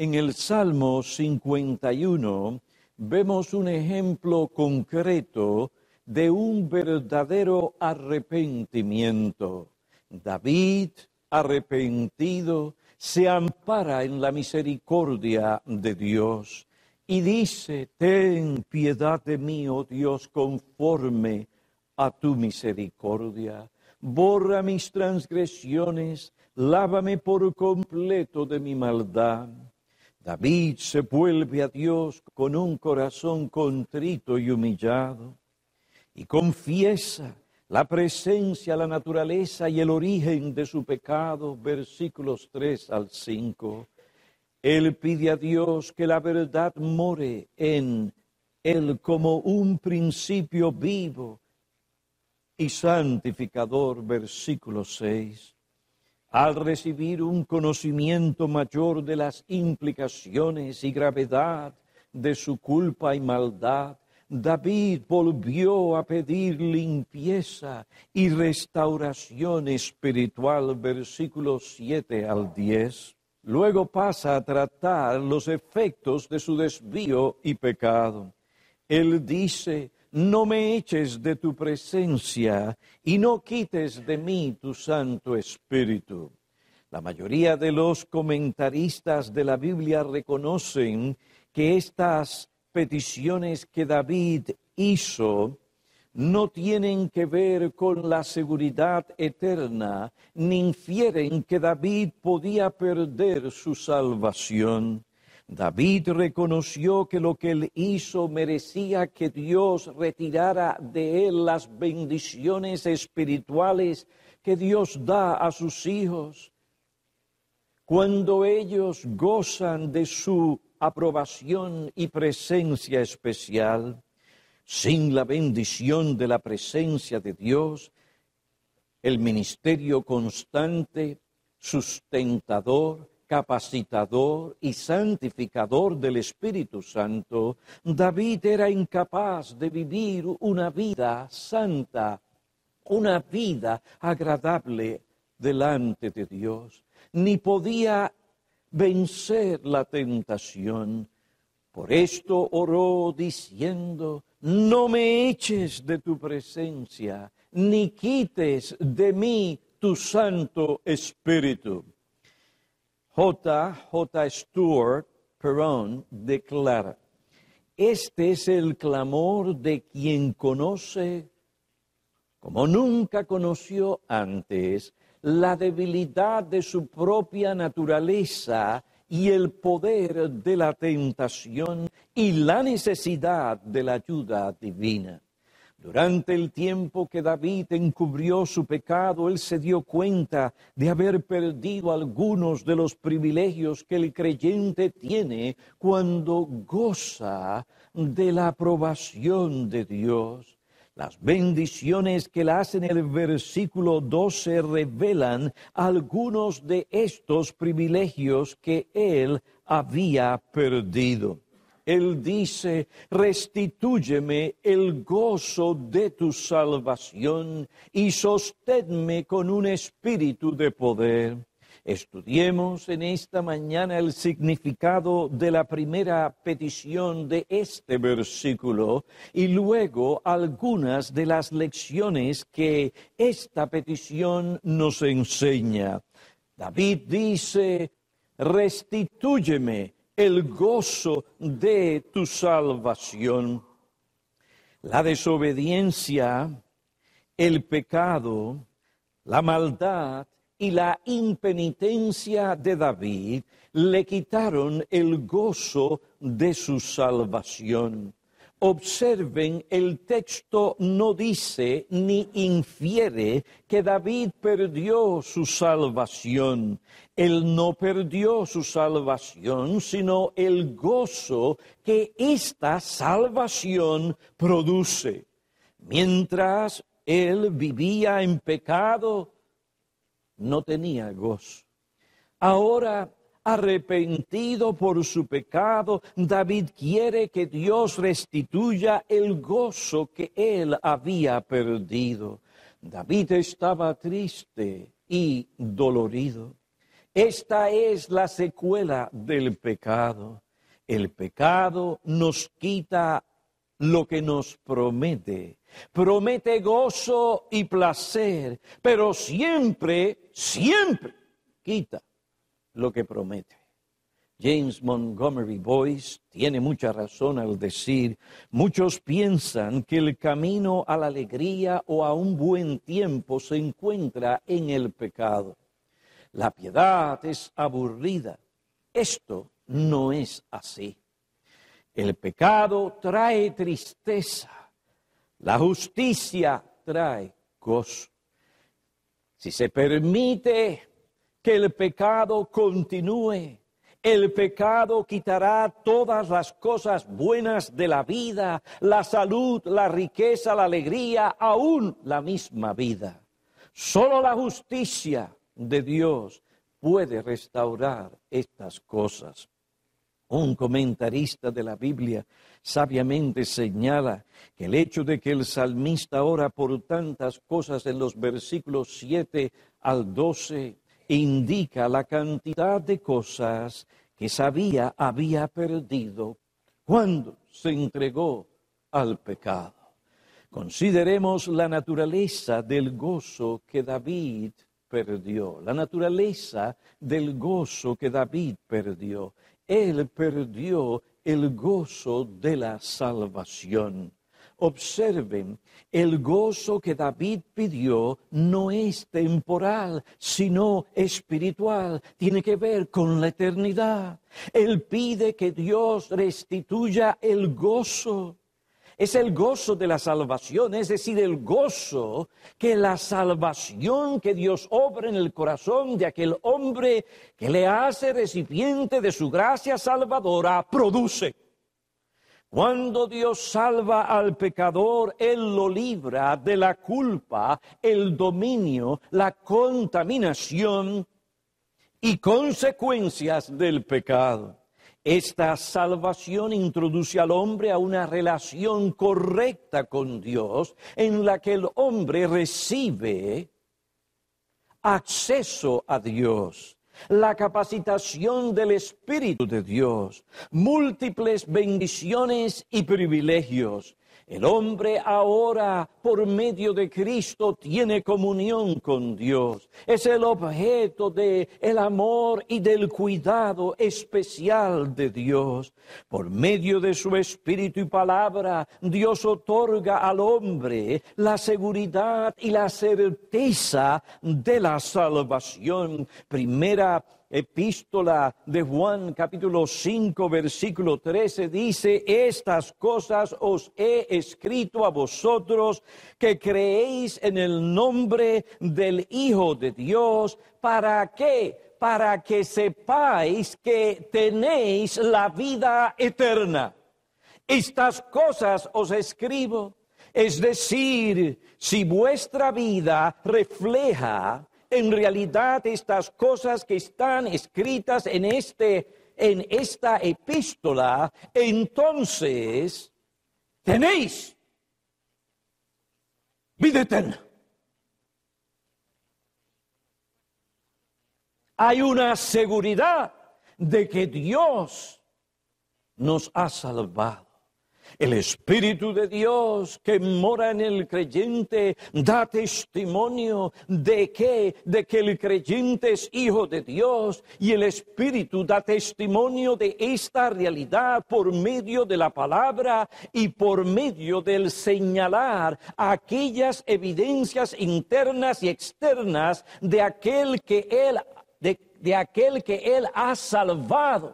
En el Salmo 51 vemos un ejemplo concreto de un verdadero arrepentimiento. David, arrepentido, se ampara en la misericordia de Dios y dice: ten piedad de mí, oh Dios, conforme a tu misericordia. Borra mis transgresiones, lávame por completo de mi maldad. David se vuelve a Dios con un corazón contrito y humillado y confiesa la presencia, la naturaleza y el origen de su pecado, versículos 3 al 5. Él pide a Dios que la verdad more en él como un principio vivo y santificador, versículo 6. Al recibir un conocimiento mayor de las implicaciones y gravedad de su culpa y maldad, David volvió a pedir limpieza y restauración espiritual, versículos 7 al 10. Luego pasa a tratar los efectos de su desvío y pecado. Él dice: no me eches de tu presencia y no quites de mí tu Santo Espíritu. La mayoría de los comentaristas de la Biblia reconocen que estas peticiones que David hizo no tienen que ver con la seguridad eterna, ni infieren que David podía perder su salvación. David reconoció que lo que él hizo merecía que Dios retirara de él las bendiciones espirituales que Dios da a sus hijos cuando ellos gozan de su aprobación y presencia especial. Sin la bendición de la presencia de Dios, el ministerio constante, sustentador, capacitador y santificador del Espíritu Santo, David era incapaz de vivir una vida santa, una vida agradable delante de Dios, ni podía vencer la tentación. Por esto oró diciendo: no me eches de tu presencia, ni quites de mí tu Santo Espíritu. J. Stuart Perron declara: este es el clamor de quien conoce, como nunca conoció antes, la debilidad de su propia naturaleza y el poder de la tentación y la necesidad de la ayuda divina. Durante el tiempo que David encubrió su pecado, él se dio cuenta de haber perdido algunos de los privilegios que el creyente tiene cuando goza de la aprobación de Dios. Las bendiciones que le hacen en el versículo 12 revelan algunos de estos privilegios que él había perdido. Él dice: restitúyeme el gozo de tu salvación y sosténme con un espíritu de poder. Estudiemos en esta mañana el significado de la primera petición de este versículo y luego algunas de las lecciones que esta petición nos enseña. David dice: restitúyeme el gozo de tu salvación. La desobediencia, el pecado, la maldad y la impenitencia de David le quitaron el gozo de su salvación. Observen, el texto no dice ni infiere que David perdió su salvación. Él no perdió su salvación, sino el gozo que esta salvación produce. Mientras él vivía en pecado, no tenía gozo. Ahora, arrepentido por su pecado, David quiere que Dios restituya el gozo que él había perdido. David estaba triste y dolorido. Esta es la secuela del pecado. El pecado nos quita lo que nos promete. Promete gozo y placer, pero siempre quita lo que promete. James Montgomery Boyce tiene mucha razón al decir, muchos piensan que el camino a la alegría o a un buen tiempo se encuentra en el pecado. La piedad es aburrida. Esto no es así. El pecado trae tristeza. La justicia trae gozo. Si se permite que el pecado continúe, el pecado quitará todas las cosas buenas de la vida, la salud, la riqueza, la alegría, aún la misma vida. Solo la justicia de Dios puede restaurar estas cosas. Un comentarista de la Biblia sabiamente señala que el hecho de que el salmista ora por tantas cosas en los versículos 7 al 12 indica la cantidad de cosas que sabía había perdido cuando se entregó al pecado. Consideremos la naturaleza del gozo que David perdió, la naturaleza del gozo que David perdió. Él perdió el gozo de la salvación. Observen, el gozo que David pidió no es temporal, sino espiritual. Tiene que ver con la eternidad. Él pide que Dios restituya el gozo. Es el gozo de la salvación, es decir, el gozo que la salvación que Dios obra en el corazón de aquel hombre que le hace recipiente de su gracia salvadora produce. Cuando Dios salva al pecador, Él lo libra de la culpa, el dominio, la contaminación y consecuencias del pecado. Esta salvación introduce al hombre a una relación correcta con Dios, en la que el hombre recibe acceso a Dios, la capacitación del Espíritu de Dios, múltiples bendiciones y privilegios. El hombre ahora, por medio de Cristo, tiene comunión con Dios. Es el objeto del amor y del cuidado especial de Dios. Por medio de su Espíritu y palabra, Dios otorga al hombre la seguridad y la certeza de la salvación. Primera Epístola de Juan, capítulo 5, versículo 13, dice, estas cosas os he escrito a vosotros que creéis en el nombre del Hijo de Dios. ¿Para qué? Para que sepáis que tenéis la vida eterna. Estas cosas os escribo. Es decir, si vuestra vida refleja en realidad estas cosas que están escritas en esta epístola, entonces tenéis vida eterna. Hay una seguridad de que Dios nos ha salvado. El Espíritu de Dios que mora en el creyente da testimonio de que el creyente es hijo de Dios, y el Espíritu da testimonio de esta realidad por medio de la palabra y por medio del señalar aquellas evidencias internas y externas de aquel que Él ha salvado.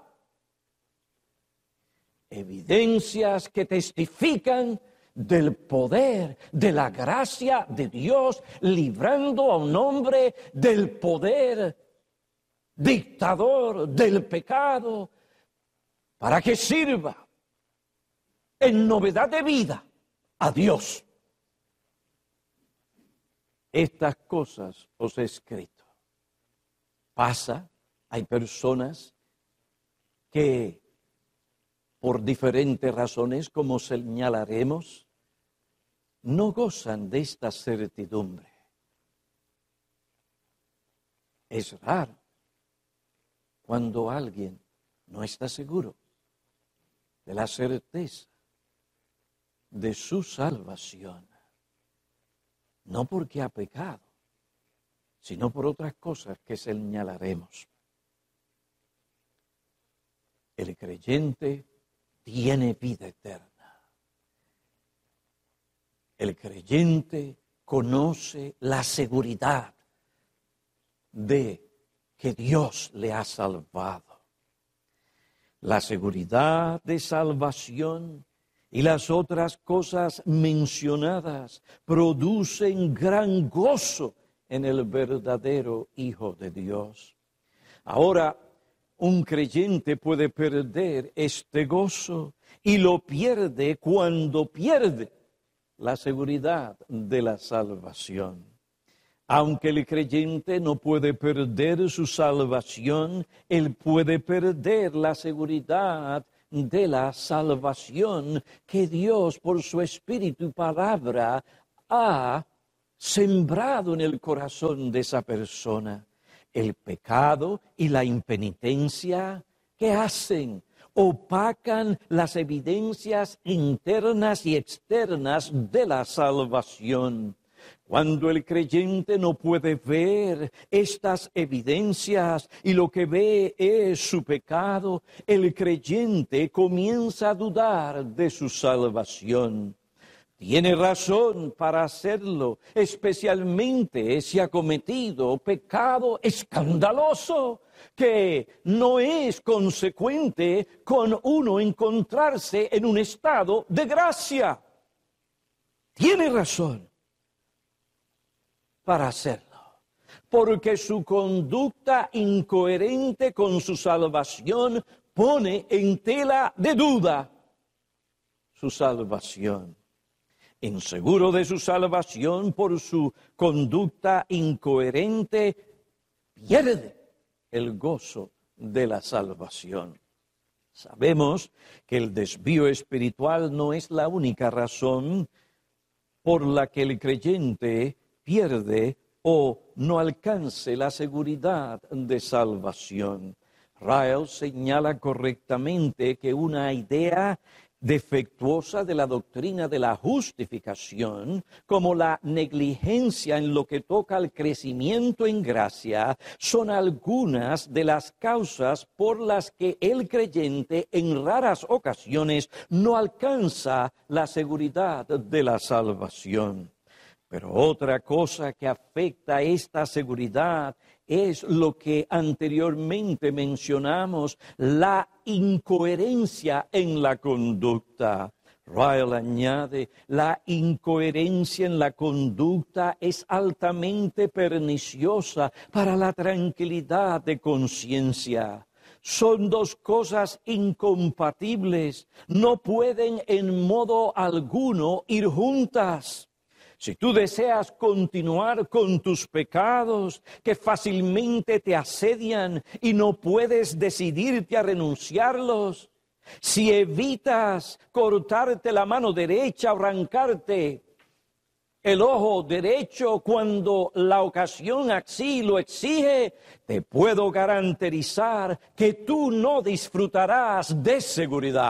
Evidencias que testifican del poder, de la gracia de Dios, librando a un hombre del poder dictador del pecado, para que sirva en novedad de vida a Dios. Estas cosas os he escrito. Pasa, hay personas que por diferentes razones, como señalaremos, no gozan de esta certidumbre. Es raro, cuando alguien no está seguro de la certeza de su salvación. No porque ha pecado, sino por otras cosas que señalaremos. El creyente tiene vida eterna. El creyente conoce la seguridad de que Dios le ha salvado. La seguridad de salvación y las otras cosas mencionadas producen gran gozo en el verdadero Hijo de Dios. Ahora, un creyente puede perder este gozo y lo pierde cuando pierde la seguridad de la salvación. Aunque el creyente no puede perder su salvación, él puede perder la seguridad de la salvación que Dios por su Espíritu y palabra ha sembrado en el corazón de esa persona. El pecado y la impenitencia, ¿qué hacen? Opacan las evidencias internas y externas de la salvación. Cuando el creyente no puede ver estas evidencias y lo que ve es su pecado, el creyente comienza a dudar de su salvación. Tiene razón para hacerlo, especialmente si ha cometido pecado escandaloso, que no es consecuente con uno encontrarse en un estado de gracia. Tiene razón para hacerlo, porque su conducta incoherente con su salvación pone en tela de duda su salvación. Inseguro de su salvación por su conducta incoherente, pierde el gozo de la salvación. Sabemos que el desvío espiritual no es la única razón por la que el creyente pierde o no alcance la seguridad de salvación. Ryle señala correctamente que una idea defectuosa de la doctrina de la justificación, como la negligencia en lo que toca al crecimiento en gracia, son algunas de las causas por las que el creyente en raras ocasiones no alcanza la seguridad de la salvación. Pero otra cosa que afecta esta seguridad es lo que anteriormente mencionamos, la incoherencia en la conducta. Ryle añade, la incoherencia en la conducta es altamente perniciosa para la tranquilidad de conciencia. Son dos cosas incompatibles, no pueden en modo alguno ir juntas. Si tú deseas continuar con tus pecados que fácilmente te asedian y no puedes decidirte a renunciarlos, si evitas cortarte la mano derecha o arrancarte el ojo derecho cuando la ocasión así lo exige, te puedo garantizar que tú no disfrutarás de seguridad.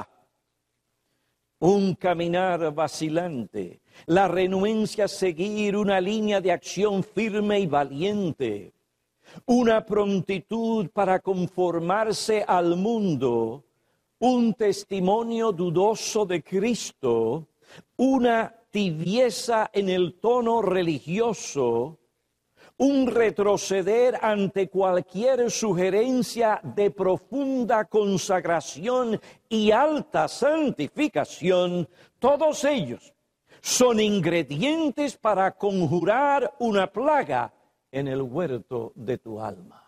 Un caminar vacilante, la renuencia a seguir una línea de acción firme y valiente, una prontitud para conformarse al mundo, un testimonio dudoso de Cristo, una tibieza en el tono religioso, un retroceder ante cualquier sugerencia de profunda consagración y alta santificación, todos ellos son ingredientes para conjurar una plaga en el huerto de tu alma.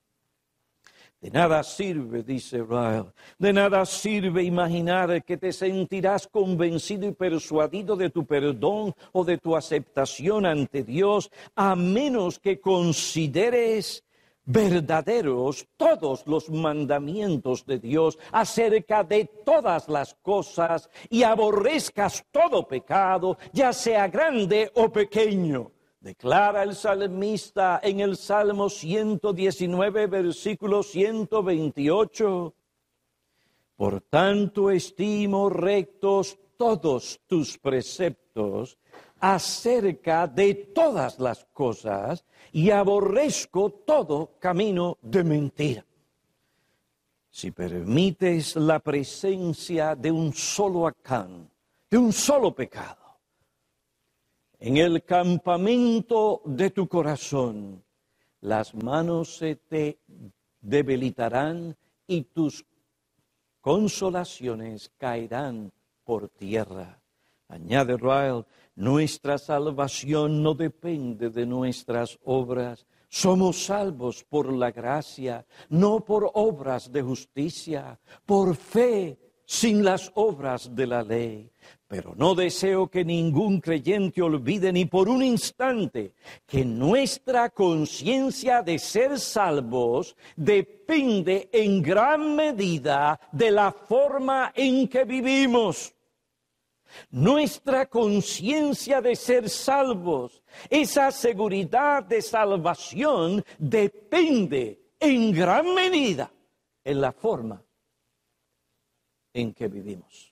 De nada sirve, dice Ryle, de nada sirve imaginar que te sentirás convencido y persuadido de tu perdón o de tu aceptación ante Dios, a menos que consideres verdaderos todos los mandamientos de Dios acerca de todas las cosas y aborrezcas todo pecado, ya sea grande o pequeño. Declara el salmista en el Salmo 119, versículo 128. Por tanto estimo rectos todos tus preceptos acerca de todas las cosas y aborrezco todo camino de mentira. Si permites la presencia de un solo Acán, de un solo pecado, en el campamento de tu corazón, las manos se te debilitarán y tus consolaciones caerán por tierra. Añade Ryle, nuestra salvación no depende de nuestras obras. Somos salvos por la gracia, no por obras de justicia, por fe sin las obras de la ley. Pero no deseo que ningún creyente olvide ni por un instante que nuestra conciencia de ser salvos depende en gran medida de la forma en que vivimos. Nuestra conciencia de ser salvos, esa seguridad de salvación depende en gran medida en la forma en que vivimos.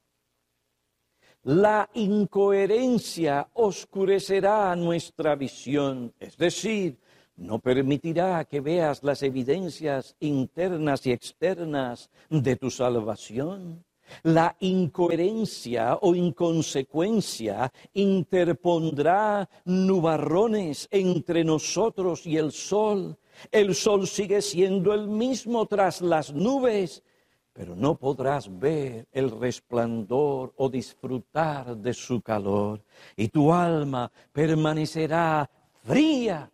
La incoherencia oscurecerá nuestra visión, es decir, no permitirá que veas las evidencias internas y externas de tu salvación. La incoherencia o inconsecuencia interpondrá nubarrones entre nosotros y el sol. El sol sigue siendo el mismo tras las nubes, pero no podrás ver el resplandor o disfrutar de su calor. Y tu alma permanecerá fría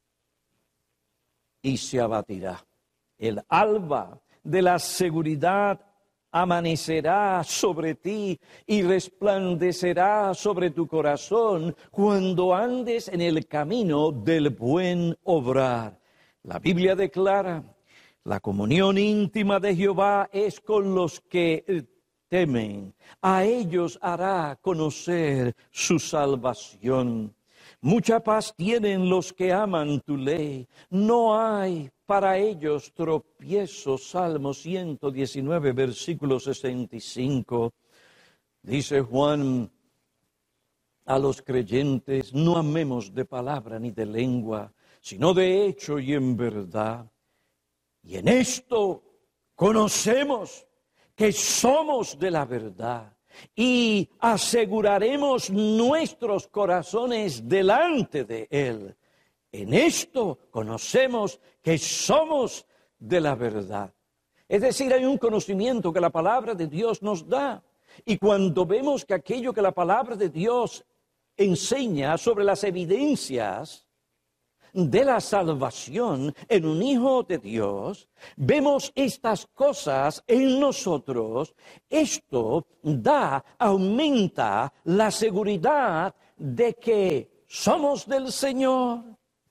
y se abatirá. El alba de la seguridad amanecerá sobre ti y resplandecerá sobre tu corazón cuando andes en el camino del buen obrar. La Biblia declara: la comunión íntima de Jehová es con los que temen. A ellos hará conocer su salvación. Mucha paz tienen los que aman tu ley. No hay para ellos tropiezo. Salmo 119, versículo 65. Dice Juan a los creyentes: no amemos de palabra ni de lengua, sino de hecho y en verdad. Y en esto conocemos que somos de la verdad y aseguraremos nuestros corazones delante de Él. En esto conocemos que somos de la verdad. Es decir, hay un conocimiento que la palabra de Dios nos da. Y cuando vemos que aquello que la palabra de Dios enseña sobre las evidencias de la salvación en un hijo de Dios, vemos estas cosas en nosotros. Esto aumenta la seguridad de que somos del Señor.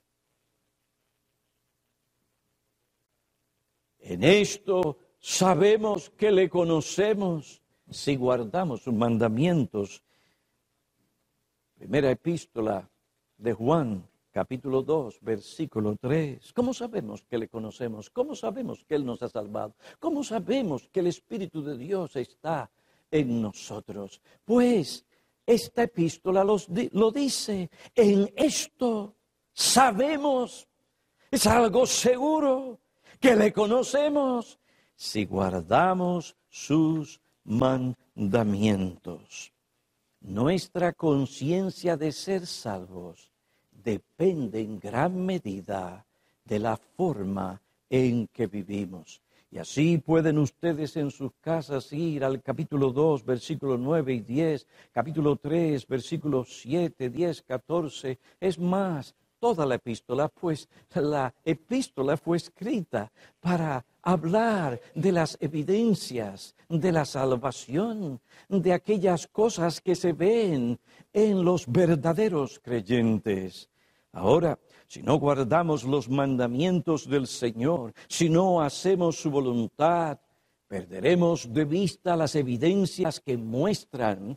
En esto sabemos que le conocemos si guardamos sus mandamientos. Primera epístola de Juan, capítulo 2, versículo 3. ¿Cómo sabemos que le conocemos? ¿Cómo sabemos que Él nos ha salvado? ¿Cómo sabemos que el Espíritu de Dios está en nosotros? Pues esta epístola lo dice. En esto sabemos, es algo seguro, que le conocemos si guardamos sus mandamientos. Nuestra conciencia de ser salvos depende en gran medida de la forma en que vivimos. Y así pueden ustedes en sus casas ir al capítulo 2, versículos 9 y 10, capítulo 3, versículos 7, 10, 14. Es más, toda la epístola, pues la epístola fue escrita para hablar de las evidencias de la salvación, de aquellas cosas que se ven en los verdaderos creyentes. Ahora, si no guardamos los mandamientos del Señor, si no hacemos su voluntad, perderemos de vista las evidencias que muestran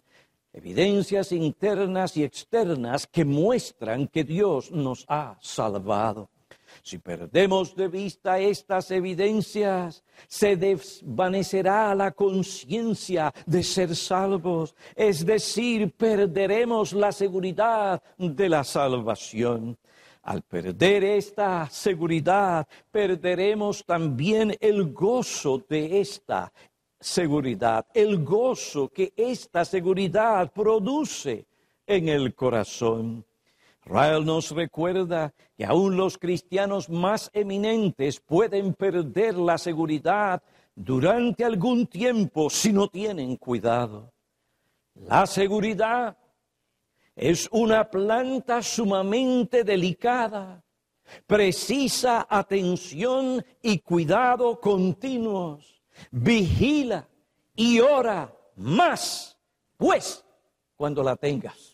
Evidencias internas y externas que muestran que Dios nos ha salvado. Si perdemos de vista estas evidencias, se desvanecerá la conciencia de ser salvos, es decir, perderemos la seguridad de la salvación. Al perder esta seguridad, perderemos también el gozo de esta seguridad, el gozo que esta seguridad produce en el corazón. Ryle nos recuerda que aún los cristianos más eminentes pueden perder la seguridad durante algún tiempo si no tienen cuidado. La seguridad es una planta sumamente delicada, precisa atención y cuidado continuos. Vigila y ora más, pues, cuando la tengas.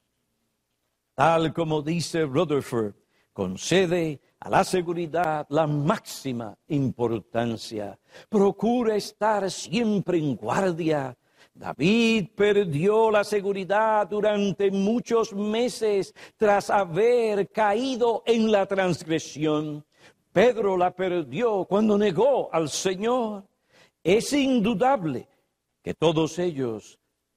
Tal como dice Rutherford, concede a la seguridad la máxima importancia. Procura estar siempre en guardia. David perdió la seguridad durante muchos meses tras haber caído en la transgresión. Pedro la perdió cuando negó al Señor. Es indudable que todos ellos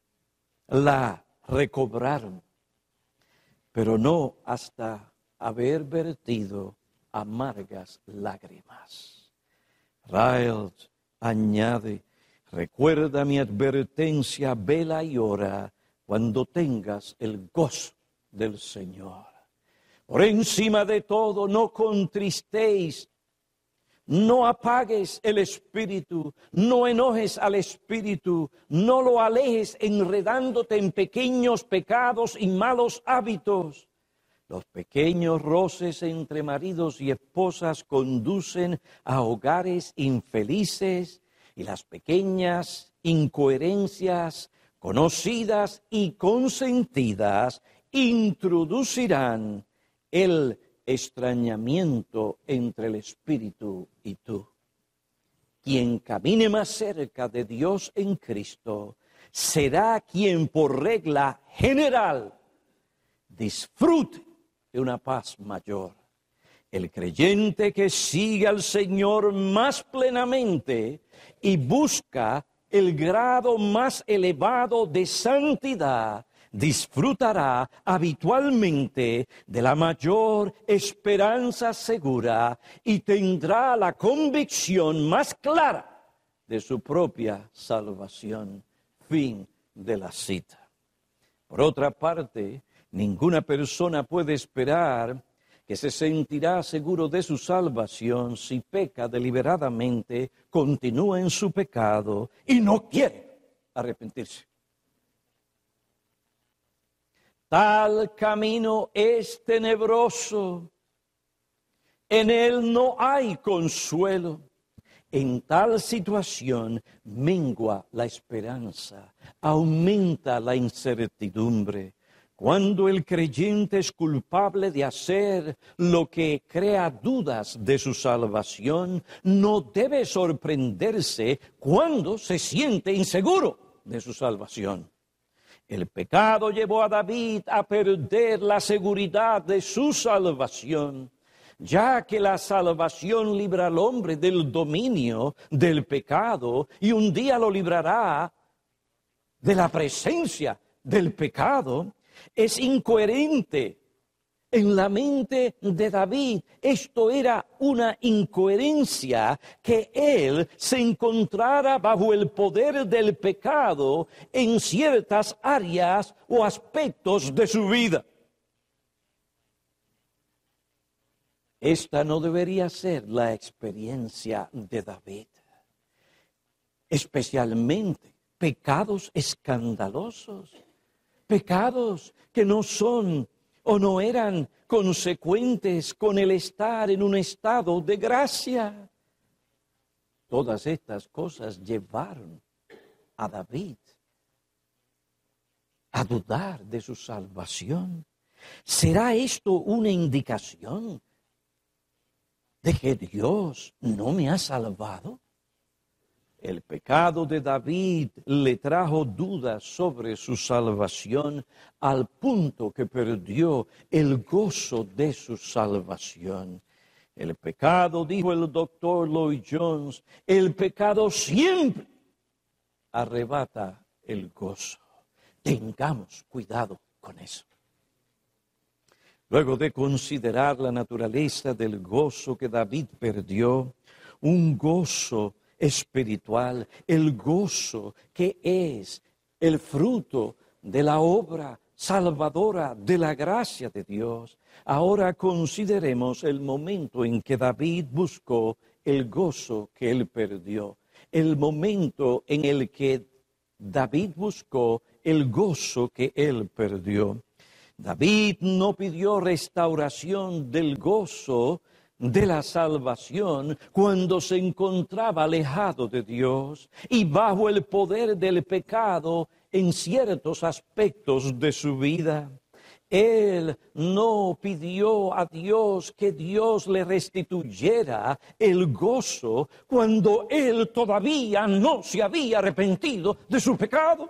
la recobraron, pero no hasta haber vertido amargas lágrimas. Ryle añade: recuerda mi advertencia, vela y ora cuando tengas el gozo del Señor. Por encima de todo, no contristéis, no apagues el espíritu, no enojes al espíritu, no lo alejes enredándote en pequeños pecados y malos hábitos. Los pequeños roces entre maridos y esposas conducen a hogares infelices y las pequeñas incoherencias conocidas y consentidas introducirán el extrañamiento entre el Espíritu y tú. Quien camine más cerca de Dios en Cristo será quien por regla general disfrute de una paz mayor. El creyente que sigue al Señor más plenamente y busca el grado más elevado de santidad, disfrutará habitualmente de la mayor esperanza segura y tendrá la convicción más clara de su propia salvación. Fin de la cita. Por otra parte, ninguna persona puede esperar que se sentirá seguro de su salvación si peca deliberadamente, continúa en su pecado y no quiere arrepentirse. Tal camino es tenebroso, en él no hay consuelo. En tal situación mengua la esperanza, aumenta la incertidumbre. Cuando el creyente es culpable de hacer lo que crea dudas de su salvación, no debe sorprenderse cuando se siente inseguro de su salvación. El pecado llevó a David a perder la seguridad de su salvación, ya que la salvación libra al hombre del dominio del pecado y un día lo librará de la presencia del pecado. Es incoherente en la mente de David. Esto era una incoherencia, que él se encontrara bajo el poder del pecado en ciertas áreas o aspectos de su vida. Esta no debería ser la experiencia de David, especialmente pecados escandalosos, pecados que no son o no eran consecuentes con el estar en un estado de gracia. Todas estas cosas llevaron a David a dudar de su salvación. ¿Será esto una indicación de que Dios no me ha salvado? El pecado de David le trajo dudas sobre su salvación al punto que perdió el gozo de su salvación. El pecado, dijo el doctor Lloyd Jones, el pecado siempre arrebata el gozo. Tengamos cuidado con eso. Luego de considerar la naturaleza del gozo que David perdió, un gozo espiritual, el gozo que es el fruto de la obra salvadora de la gracia de Dios. Ahora consideremos el momento en que David buscó el gozo que él perdió. El momento en el que David buscó el gozo que él perdió. David no pidió restauración del gozo de la salvación cuando se encontraba alejado de Dios y bajo el poder del pecado en ciertos aspectos de su vida. Él no pidió a Dios que Dios le restituyera el gozo cuando él todavía no se había arrepentido de su pecado.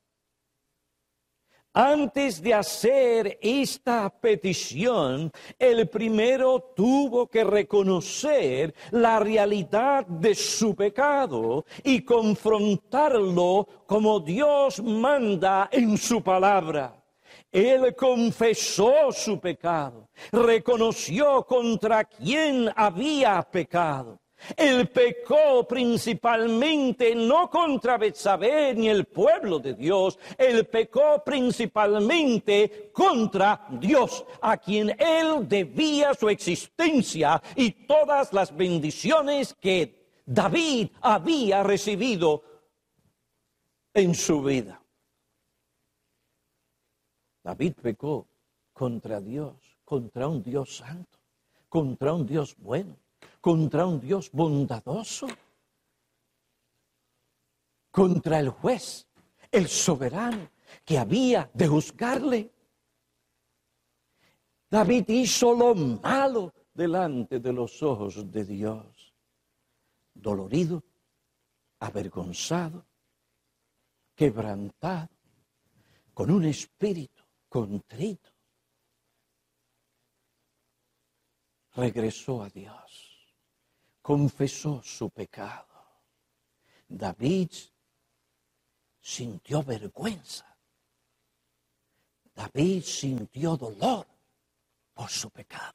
Antes de hacer esta petición, el primero tuvo que reconocer la realidad de su pecado y confrontarlo como Dios manda en su palabra. Él confesó su pecado, reconoció contra quién había pecado. Él pecó principalmente no contra Betsabé ni el pueblo de Dios. Él pecó principalmente contra Dios, a quien él debía su existencia y todas las bendiciones que David había recibido en su vida. David pecó contra Dios, contra un Dios santo, contra un Dios bueno, contra un Dios bondadoso, contra el juez, el soberano, que había de juzgarle. David hizo lo malo delante de los ojos de Dios, dolorido, avergonzado, quebrantado, con un espíritu contrito. Regresó a Dios. Confesó su pecado. David sintió vergüenza. David sintió dolor por su pecado.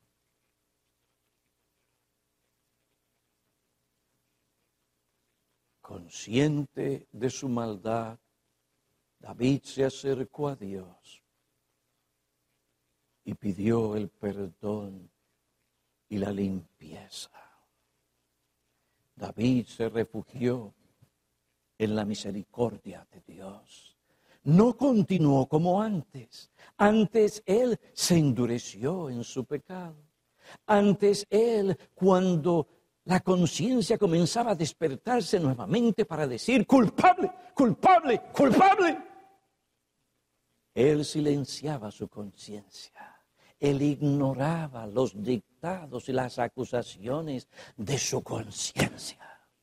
Consciente de su maldad, David se acercó a Dios y pidió el perdón y la limpieza. David se refugió en la misericordia de Dios. No continuó como antes. Antes él se endureció en su pecado. Antes él, cuando la conciencia comenzaba a despertarse nuevamente para decir, culpable, culpable, culpable, él silenciaba su conciencia. Él ignoraba los dictados y las acusaciones de su conciencia.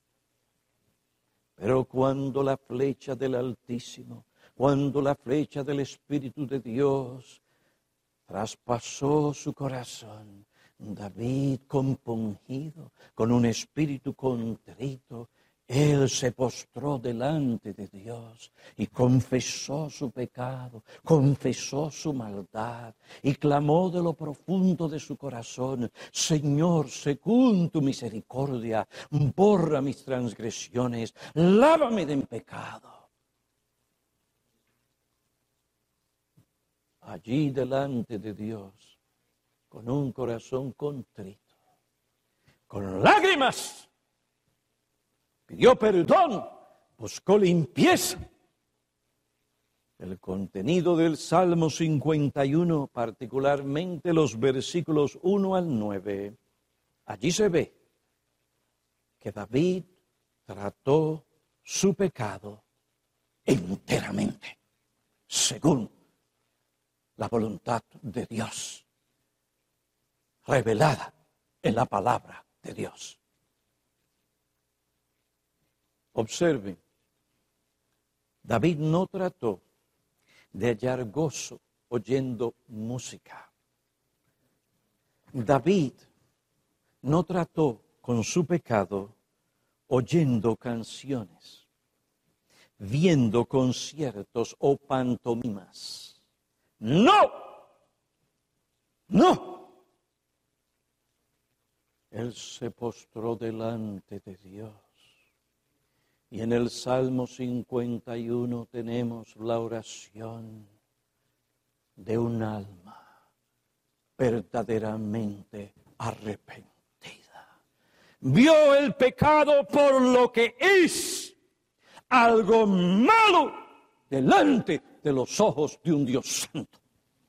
Pero cuando la flecha del Altísimo, cuando la flecha del Espíritu de Dios traspasó su corazón, David, compungido, con un espíritu contrito, él se postró delante de Dios y confesó su pecado, confesó su maldad y clamó de lo profundo de su corazón, Señor, según tu misericordia, borra mis transgresiones, lávame de mi pecado. Allí delante de Dios, con un corazón contrito, con lágrimas, pidió perdón, buscó limpieza. El contenido del Salmo 51, particularmente los versículos 1 al 9, allí se ve que David trató su pecado enteramente, según la voluntad de Dios, revelada en la palabra de Dios. Observen, David no trató de hallar gozo oyendo música. David no trató con su pecado oyendo canciones, viendo conciertos o pantomimas. ¡No! ¡No! Él se postró delante de Dios. Y en el Salmo 51 tenemos la oración de un alma verdaderamente arrepentida. Vio el pecado por lo que es, algo malo delante de los ojos de un Dios santo.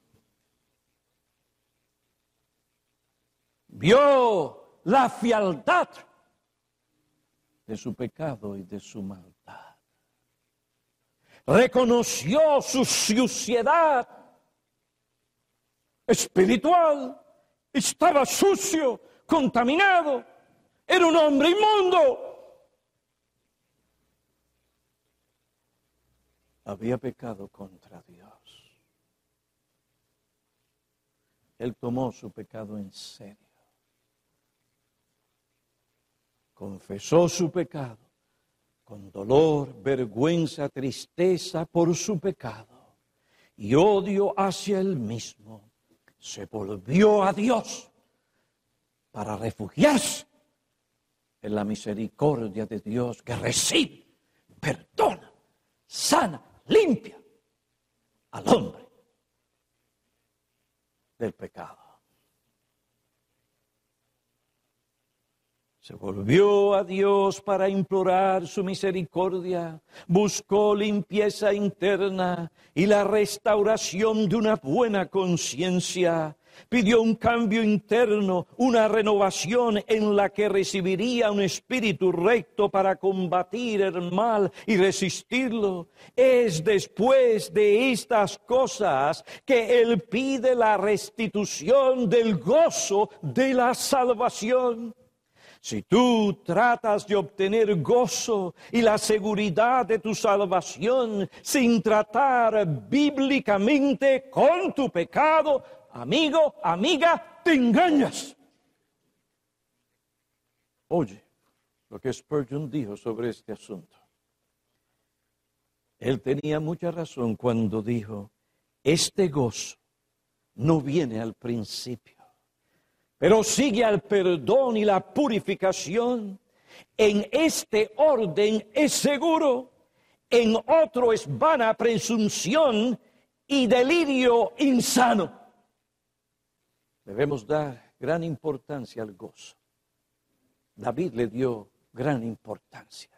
Vio la fealdad de su pecado y de su maldad. Reconoció su suciedad espiritual. Estaba sucio, contaminado. Era un hombre inmundo. Había pecado contra Dios. Él tomó su pecado en serio. Confesó su pecado con dolor, vergüenza, tristeza por su pecado y odio hacia él mismo. Se volvió a Dios para refugiarse en la misericordia de Dios que recibe, perdona, sana, limpia al hombre del pecado. Se volvió a Dios para implorar su misericordia, buscó limpieza interna y la restauración de una buena conciencia. Pidió un cambio interno, una renovación en la que recibiría un espíritu recto para combatir el mal y resistirlo. Es después de estas cosas que él pide la restitución del gozo de la salvación. Si tú tratas de obtener gozo y la seguridad de tu salvación sin tratar bíblicamente con tu pecado, amigo, amiga, te engañas. Oye lo que Spurgeon dijo sobre este asunto. Él tenía mucha razón cuando dijo, este gozo no viene al principio, pero sigue al perdón y la purificación. En este orden es seguro, en otro es vana presunción y delirio insano. Debemos dar gran importancia al gozo. David le dio gran importancia.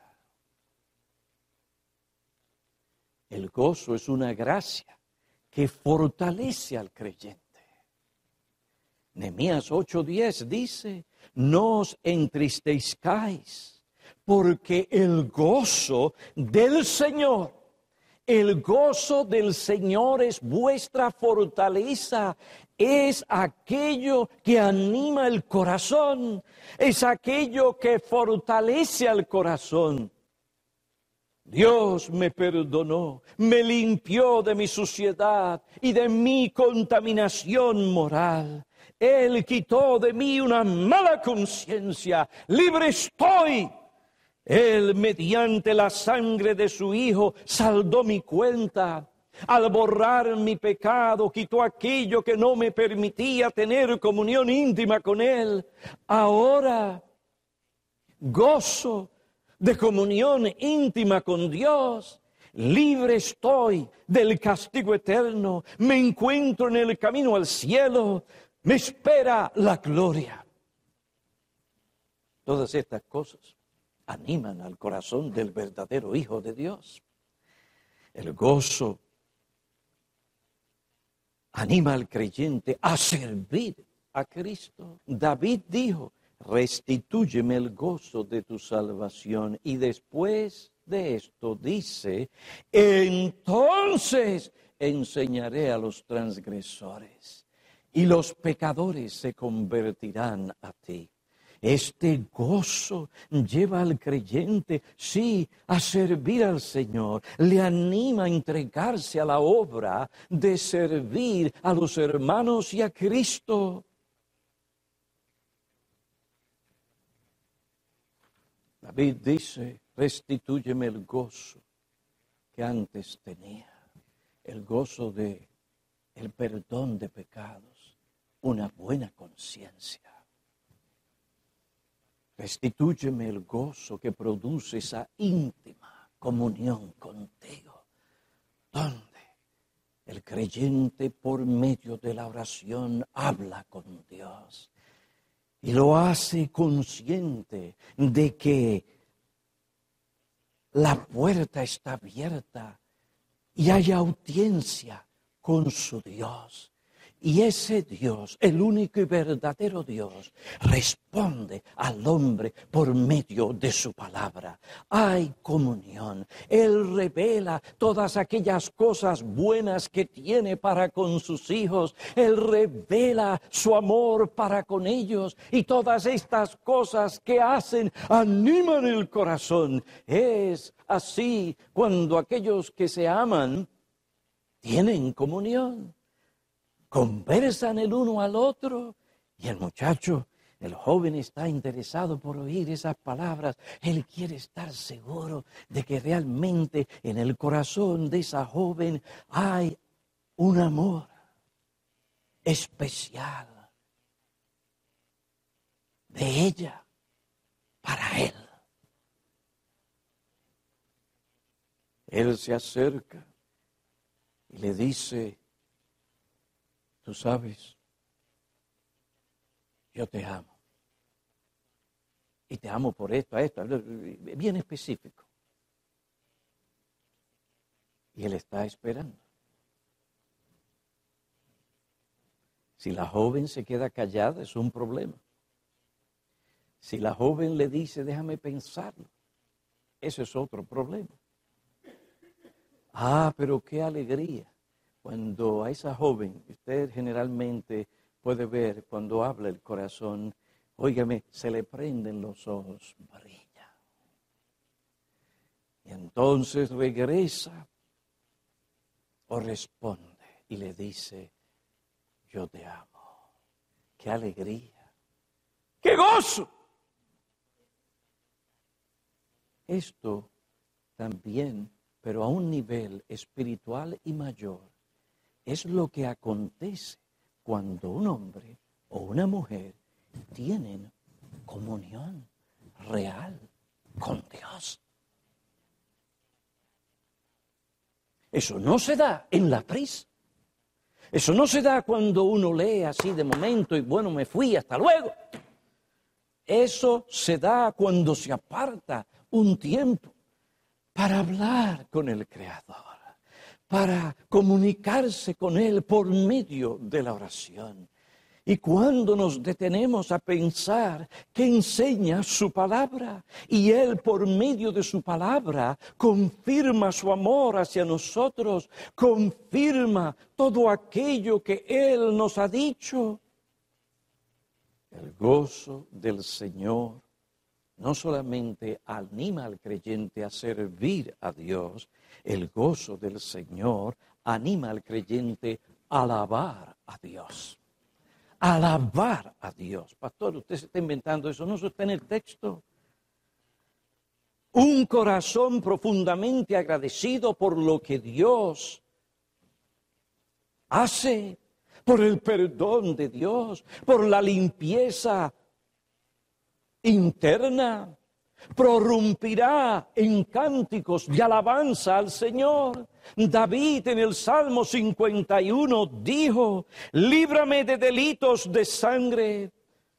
El gozo es una gracia que fortalece al creyente. Nehemías 8:10 dice, no os entristezcáis, porque el gozo del Señor es vuestra fortaleza, es aquello que anima el corazón, es aquello que fortalece al corazón. Dios me perdonó, me limpió de mi suciedad y de mi contaminación moral. Él quitó de mí una mala conciencia, libre estoy. Él, mediante la sangre de su Hijo, saldó mi cuenta. Al borrar mi pecado, quitó aquello que no me permitía tener comunión íntima con Él. Ahora, gozo de comunión íntima con Dios. Libre estoy del castigo eterno. Me encuentro en el camino al cielo. Me espera la gloria. Todas estas cosas animan al corazón del verdadero Hijo de Dios. El gozo anima al creyente a servir a Cristo. David dijo, restitúyeme el gozo de tu salvación. Y después de esto dice, entonces enseñaré a los transgresores y los pecadores se convertirán a ti. Este gozo lleva al creyente, sí, a servir al Señor. Le anima a entregarse a la obra de servir a los hermanos y a Cristo. David dice, restitúyeme el gozo que antes tenía, el gozo de el perdón de pecados, una buena conciencia. Restitúyeme el gozo que produce esa íntima comunión contigo, donde el creyente por medio de la oración habla con Dios y lo hace consciente de que la puerta está abierta y hay audiencia con su Dios. Y ese Dios, el único y verdadero Dios, responde al hombre por medio de su palabra. Hay comunión. Él revela todas aquellas cosas buenas que tiene para con sus hijos. Él revela su amor para con ellos. Y todas estas cosas que hacen animan el corazón. Es así cuando aquellos que se aman tienen comunión. Conversan el uno al otro y el muchacho, el joven está interesado por oír esas palabras. Él quiere estar seguro de que realmente en el corazón de esa joven hay un amor especial de ella para él. Él se acerca y le dice, tú sabes, yo te amo. Y te amo por esto, bien específico. Y él está esperando. Si la joven se queda callada, es un problema. Si la joven le dice, déjame pensarlo, ese es otro problema. Pero qué alegría. Cuando a esa joven, usted generalmente puede ver cuando habla el corazón, óigame, se le prenden los ojos, brilla. Y entonces regresa o responde y le dice, yo te amo. ¡Qué alegría! ¡Qué gozo! Esto también, pero a un nivel espiritual y mayor, es lo que acontece cuando un hombre o una mujer tienen comunión real con Dios. Eso no se da en la prisa. Eso no se da cuando uno lee así de momento y bueno, me fui, hasta luego. Eso se da cuando se aparta un tiempo para hablar con el Creador, para comunicarse con Él por medio de la oración. Y cuando nos detenemos a pensar que enseña su palabra y Él por medio de su palabra confirma su amor hacia nosotros, confirma todo aquello que Él nos ha dicho. El gozo del Señor no solamente anima al creyente a servir a Dios, el gozo del Señor anima al creyente a alabar a Dios. Alabar a Dios. Pastor, usted se está inventando eso, no, eso está en el texto. Un corazón profundamente agradecido por lo que Dios hace, por el perdón de Dios, por la limpieza interna, prorrumpirá en cánticos de alabanza al Señor. David en el Salmo 51 dijo, líbrame de delitos de sangre,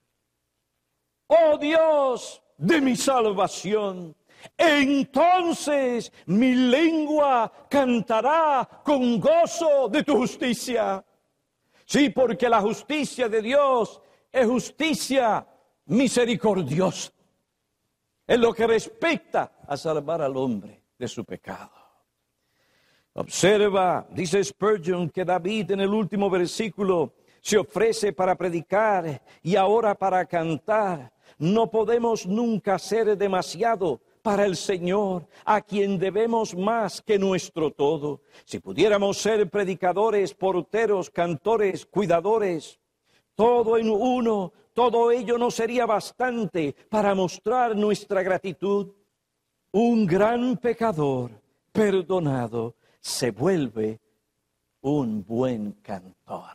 oh Dios de mi salvación. Entonces mi lengua cantará con gozo de tu justicia. Sí, porque la justicia de Dios es justicia misericordiosa. En lo que respecta a salvar al hombre de su pecado. Observa, dice Spurgeon, que David en el último versículo se ofrece para predicar y ahora para cantar. No podemos nunca ser demasiado para el Señor, a quien debemos más que nuestro todo. Si pudiéramos ser predicadores, porteros, cantores, cuidadores, todo en uno, todo ello no sería bastante para mostrar nuestra gratitud. Un gran pecador perdonado se vuelve un buen cantor.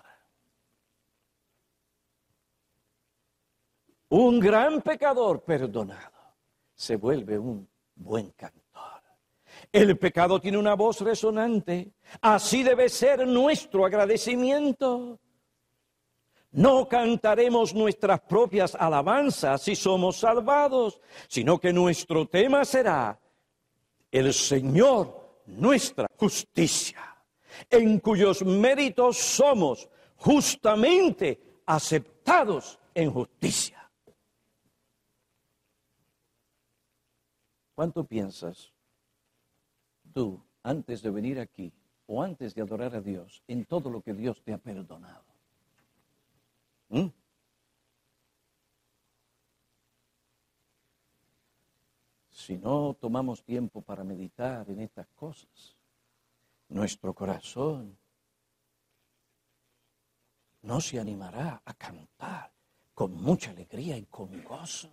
Un gran pecador perdonado se vuelve un buen cantor. El pecado tiene una voz resonante. Así debe ser nuestro agradecimiento. No cantaremos nuestras propias alabanzas si somos salvados, sino que nuestro tema será el Señor, nuestra justicia, en cuyos méritos somos justamente aceptados en justicia. ¿Cuánto piensas tú, antes de venir aquí o antes de adorar a Dios, en todo lo que Dios te ha perdonado? Si no tomamos tiempo para meditar en estas cosas, nuestro corazón no se animará a cantar con mucha alegría y con gozo.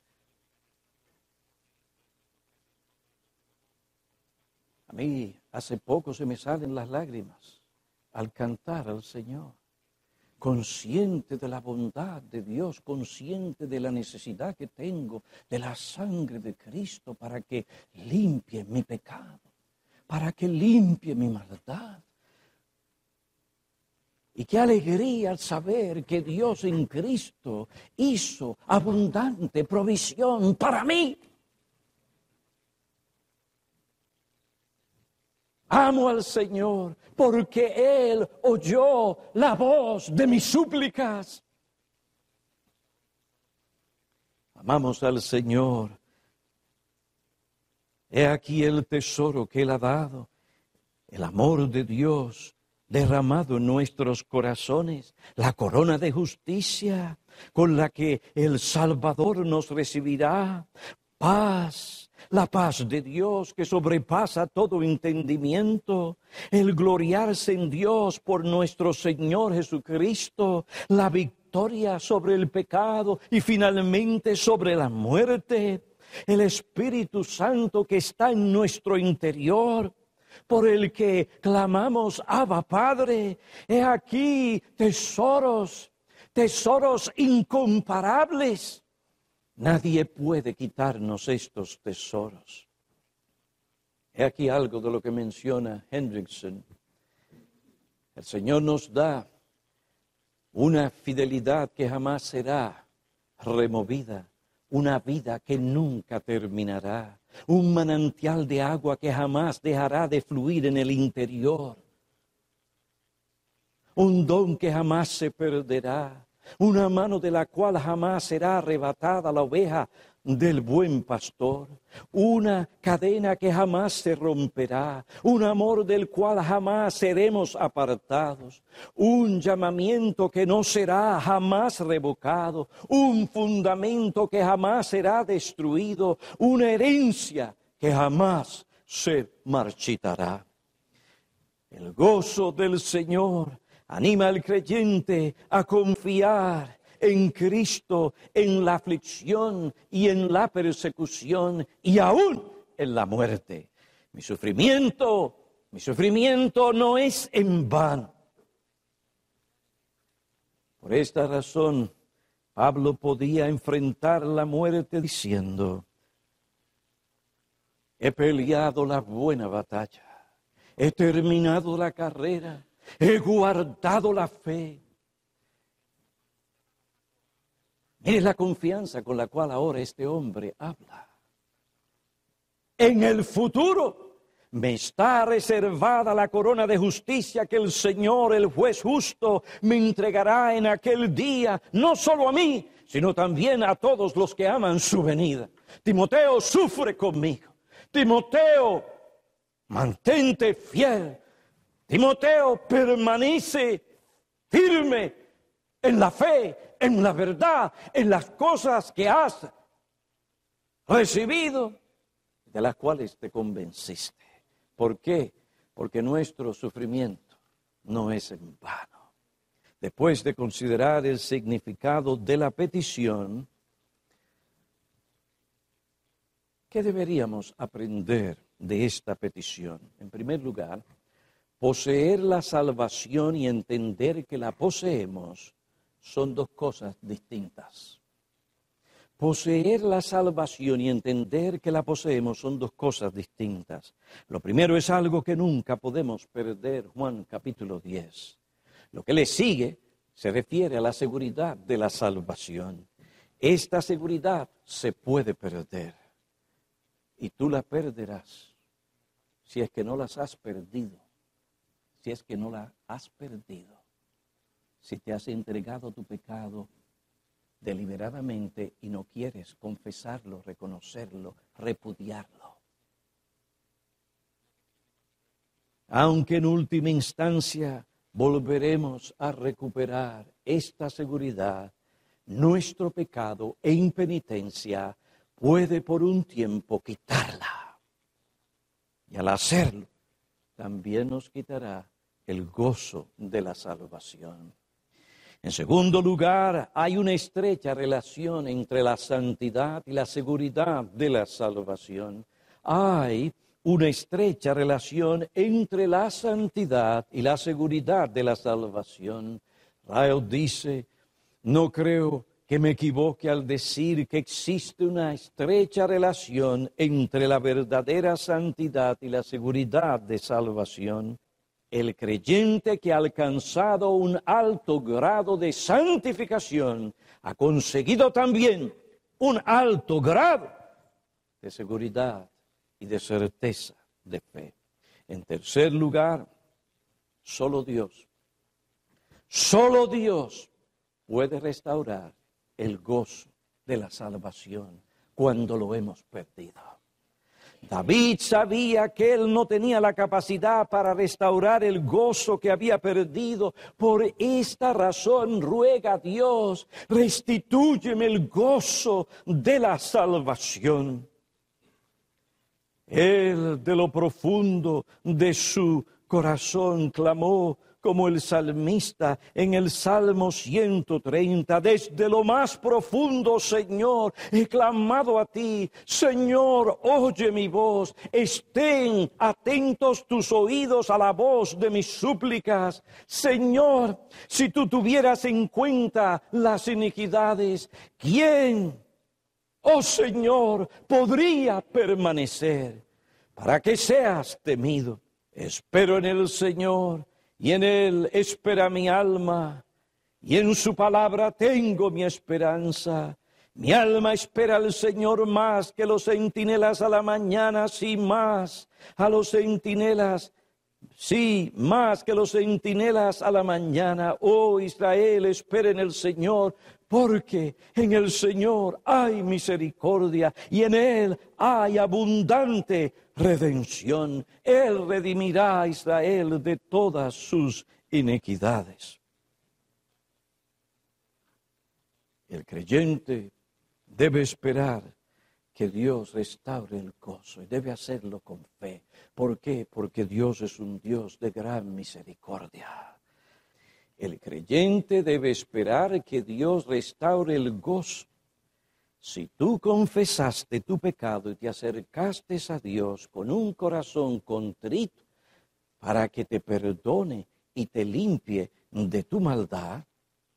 A mí hace poco se me salen las lágrimas al cantar al Señor, consciente de la bondad de Dios, consciente de la necesidad que tengo de la sangre de Cristo para que limpie mi pecado, para que limpie mi maldad. Y qué alegría al saber que Dios en Cristo hizo abundante provisión para mí. Amo al Señor porque Él oyó la voz de mis súplicas. Amamos al Señor. He aquí el tesoro que Él ha dado, el amor de Dios derramado en nuestros corazones, la corona de justicia con la que el Salvador nos recibirá, paz. La paz de Dios que sobrepasa todo entendimiento, el gloriarse en Dios por nuestro Señor Jesucristo, la victoria sobre el pecado y finalmente sobre la muerte, el Espíritu Santo que está en nuestro interior, por el que clamamos, Abba Padre. He aquí tesoros incomparables. Nadie puede quitarnos estos tesoros. He aquí algo de lo que menciona Hendrickson. El Señor nos da una fidelidad que jamás será removida, una vida que nunca terminará, un manantial de agua que jamás dejará de fluir en el interior, un don que jamás se perderá. Una mano de la cual jamás será arrebatada la oveja del buen pastor. Una cadena que jamás se romperá. Un amor del cual jamás seremos apartados. Un llamamiento que no será jamás revocado. Un fundamento que jamás será destruido. Una herencia que jamás se marchitará. El gozo del Señor anima al creyente a confiar en Cristo, en la aflicción y en la persecución y aún en la muerte. Mi sufrimiento no es en vano. Por esta razón, Pablo podía enfrentar la muerte diciendo: he peleado la buena batalla, he terminado la carrera, he guardado la fe. Mire la confianza con la cual ahora este hombre habla. En el futuro me está reservada la corona de justicia que el Señor, el juez justo, me entregará en aquel día, no solo a mí, sino también a todos los que aman su venida. Timoteo, sufre conmigo. Timoteo, mantente fiel. Timoteo, permanece firme en la fe, en la verdad, en las cosas que has recibido, de las cuales te convenciste. ¿Por qué? Porque nuestro sufrimiento no es en vano. Después de considerar el significado de la petición, ¿qué deberíamos aprender de esta petición? En primer lugar, poseer la salvación y entender que la poseemos son dos cosas distintas. Poseer la salvación y entender que la poseemos son dos cosas distintas. Lo primero es algo que nunca podemos perder, Juan capítulo 10. Lo que le sigue se refiere a la seguridad de la salvación. Esta seguridad se puede perder y tú la perderás si es que no las has perdido, si es que no la has perdido, si te has entregado tu pecado deliberadamente y no quieres confesarlo, reconocerlo, repudiarlo. Aunque en última instancia volveremos a recuperar esta seguridad, nuestro pecado e impenitencia puede por un tiempo quitarla. Y al hacerlo, también nos quitará el gozo de la salvación. En segundo lugar, hay una estrecha relación entre la santidad y la seguridad de la salvación. Hay una estrecha relación entre la santidad y la seguridad de la salvación. Ryle dice, no creo que me equivoque al decir que existe una estrecha relación entre la verdadera santidad y la seguridad de salvación. El creyente que ha alcanzado un alto grado de santificación ha conseguido también un alto grado de seguridad y de certeza de fe. En tercer lugar, solo Dios puede restaurar el gozo de la salvación cuando lo hemos perdido. David sabía que él no tenía la capacidad para restaurar el gozo que había perdido. Por esta razón ruega a Dios, restitúyeme el gozo de la salvación. Él de lo profundo de su corazón clamó como el salmista en el Salmo 130, desde lo más profundo, Señor, he clamado a ti. Señor, oye mi voz, estén atentos tus oídos a la voz de mis súplicas. Señor, si tú tuvieras en cuenta las iniquidades, ¿quién, oh Señor, podría permanecer? Para que seas temido, espero en el Señor, y en Él espera mi alma, y en su palabra tengo mi esperanza. Mi alma espera al Señor más que los centinelas a la mañana, sí, más a los centinelas, sí, más que los centinelas a la mañana. Oh Israel, espera en el Señor, porque en el Señor hay misericordia y en Él hay abundante redención. Él redimirá a Israel de todas sus iniquidades. El creyente debe esperar que Dios restaure el gozo y debe hacerlo con fe. ¿Por qué? Porque Dios es un Dios de gran misericordia. El creyente debe esperar que Dios restaure el gozo. Si tú confesaste tu pecado y te acercaste a Dios con un corazón contrito para que te perdone y te limpie de tu maldad,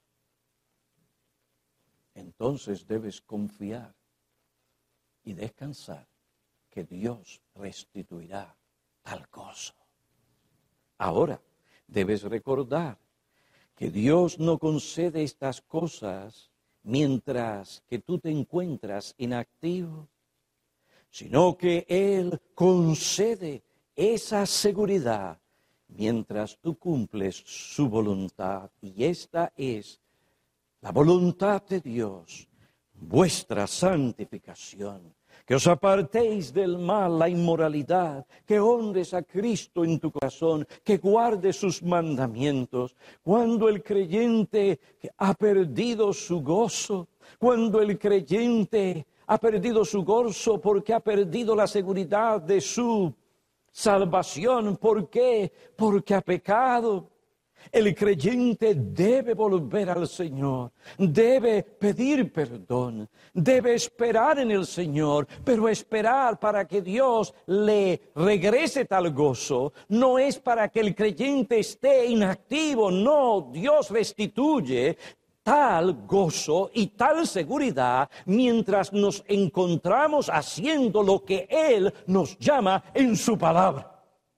entonces debes confiar y descansar que Dios restituirá tal gozo. Ahora, debes recordar que Dios no concede estas cosas mientras que tú te encuentras inactivo, sino que Él concede esa seguridad mientras tú cumples su voluntad. Y esta es la voluntad de Dios, vuestra santificación. que os apartéis del mal, la inmoralidad, que honres a Cristo en tu corazón, que guardes sus mandamientos. Cuando el creyente ha perdido su gozo, cuando el creyente ha perdido su gozo porque ha perdido la seguridad de su salvación, ¿por qué? Porque ha pecado. El creyente debe volver al Señor, debe pedir perdón, debe esperar en el Señor, pero esperar para que Dios le regrese tal gozo no es para que el creyente esté inactivo, no, Dios restituye tal gozo y tal seguridad mientras nos encontramos haciendo lo que Él nos llama en su palabra.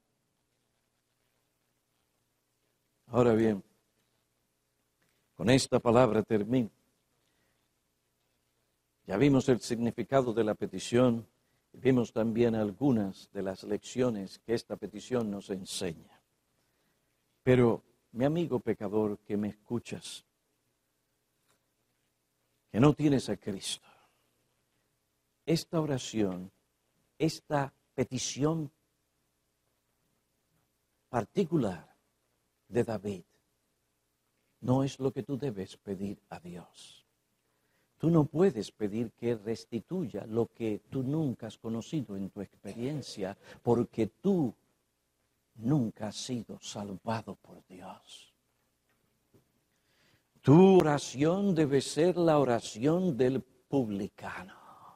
Ahora bien, con esta palabra termino. Ya vimos el significado de la petición y vimos también algunas de las lecciones que esta petición nos enseña. Pero, mi amigo pecador que me escuchas, que no tienes a Cristo, esta oración, esta petición particular de David, no es lo que tú debes pedir a Dios. Tú no puedes pedir que restituya lo que tú nunca has conocido en tu experiencia, porque tú nunca has sido salvado por Dios. Tu oración debe ser la oración del publicano.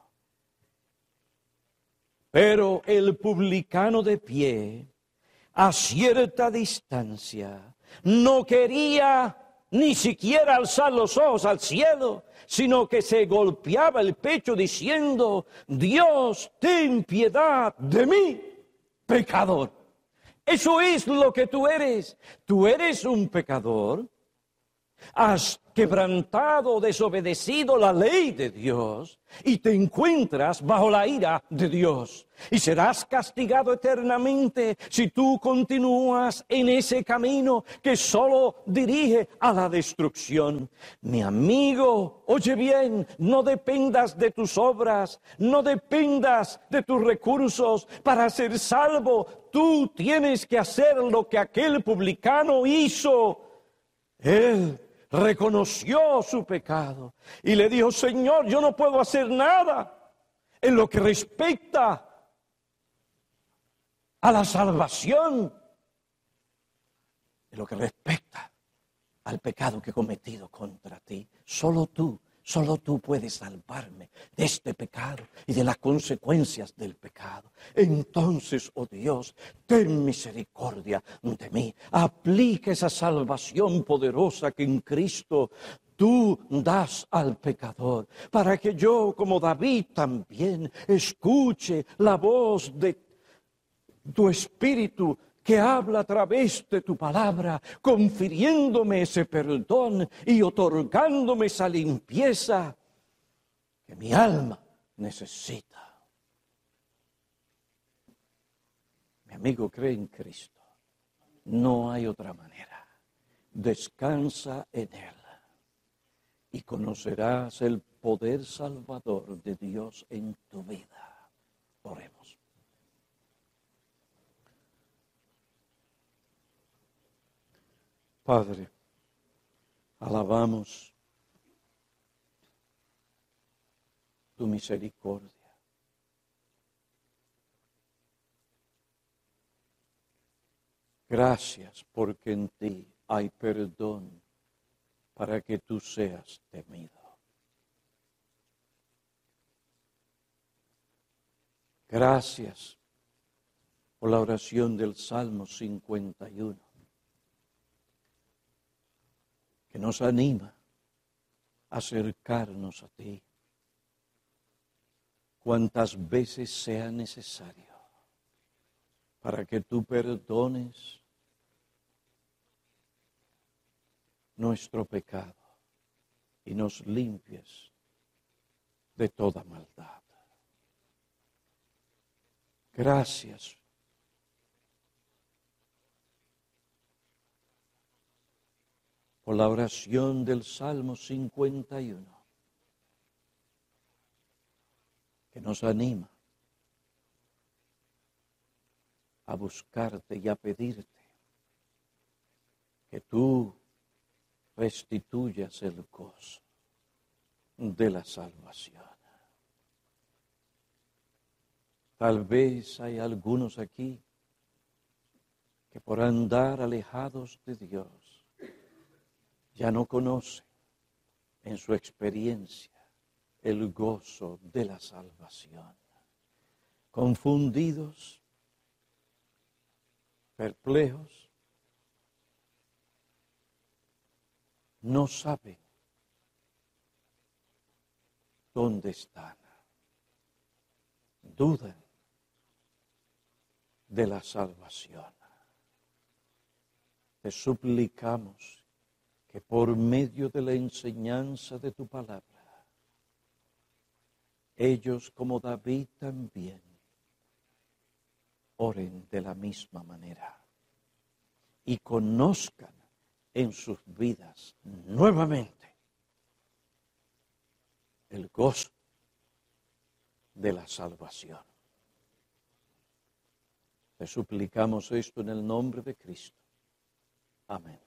Pero el publicano de pie, a cierta distancia, no quería ni siquiera alzar los ojos al cielo, sino que se golpeaba el pecho diciendo: Dios, ten piedad de mí, pecador. Eso es lo que tú eres. Tú eres un pecador. Has quebrantado, desobedecido la ley de Dios y te encuentras bajo la ira de Dios. Y serás castigado eternamente si tú continúas en ese camino que solo dirige a la destrucción. Mi amigo, oye bien, no dependas de tus obras, no dependas de tus recursos para ser salvo. Tú tienes que hacer lo que aquel publicano hizo. Él reconoció su pecado y le dijo: Señor, yo no puedo hacer nada en lo que respecta a la salvación, en lo que respecta al pecado que he cometido contra ti. Solo tú puedes salvarme de este pecado y de las consecuencias del pecado. Entonces, oh Dios, ten misericordia de mí. Aplica esa salvación poderosa que en Cristo tú das al pecador, para que yo, como David también, escuche la voz de tu Espíritu que habla a través de tu palabra, confiriéndome ese perdón y otorgándome esa limpieza que mi alma necesita. Mi amigo, cree en Cristo. No hay otra manera. Descansa en Él y conocerás el poder salvador de Dios en tu vida. Oremos. Padre, alabamos tu misericordia. Gracias porque en ti hay perdón para que tú seas temido. Gracias por la oración del Salmo 51. Que nos anima a acercarnos a ti cuantas veces sea necesario para que tú perdones nuestro pecado y nos limpies de toda maldad. Gracias por la oración del Salmo 51, que nos anima a buscarte y a pedirte que tú restituyas el gozo de la salvación. Tal vez hay algunos aquí que por andar alejados de Dios ya no conocen en su experiencia el gozo de la salvación. Confundidos, perplejos, no saben dónde están. Dudan de la salvación. Te suplicamos que por medio de la enseñanza de tu palabra, ellos como David también oren de la misma manera y conozcan en sus vidas nuevamente el gozo de la salvación. Te suplicamos esto en el nombre de Cristo. Amén.